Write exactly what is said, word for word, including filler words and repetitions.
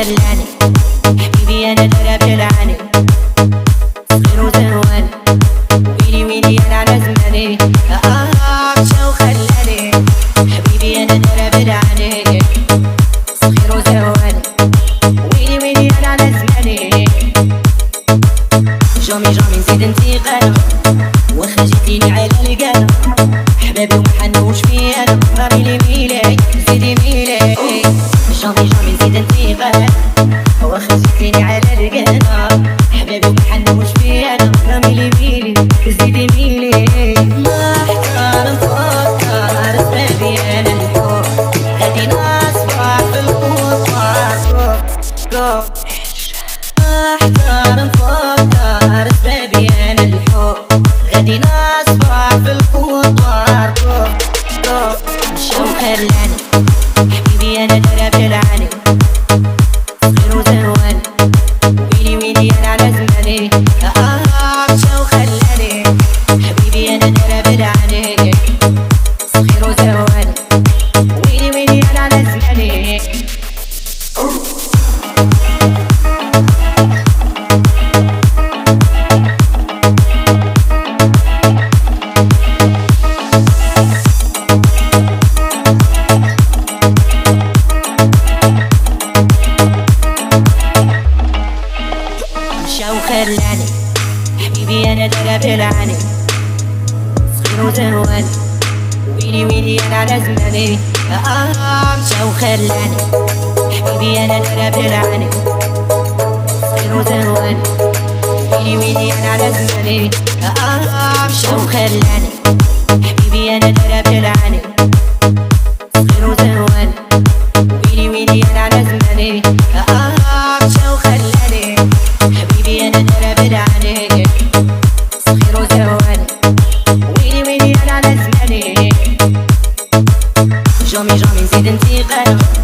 وخلاني حبيبي انا درب العاني صغير وزهوان ويلي ويلي انا على زماني اه مشى وخلاني حبيبي انا درب العاني صغير وزهوان ويلي ويلي انا على زماني جامي جامي نزيد انتقالة واخا جيتيني على القالة حبابي ومحنوش في انا راه ميلي ميلي زيدي ميلي جامي جامي نزيد انتقالة واخا جيتيني على القالة حبابي ومحنوش في انا راه ميلي ميلي زيدي ميلي محتار نفكر سبابي انا الحب غادي نصبح في الخطوة محتار نفكر سبابي انا الحب غادي نصبح في الخطوة مشى وخلاني حبيبي انا درب العاني صغير وزهوان ويلي ويلي انا على زماني اه مشى وخلاني حبيبي انا درب العاني صغير وزهوان ويلي ويلي انا على زماني وخلاني حبيبي انا درب العاني صغير وزهوان ويلي ويلي انا على زماني اه مشى وخلاني حبيبي انا درب العاني صغير وزهوان ويلي ويلي انا على زماني اه مشى وخلاني حبيبي انا درب العاني صغير وزهوان ويلي ويلي انا على زماني اه مشى وخلاني حبيبي انا درب العاني صغير وزهوان ويلي ويلي انا على زماني جامي جامي نزيد انتقالة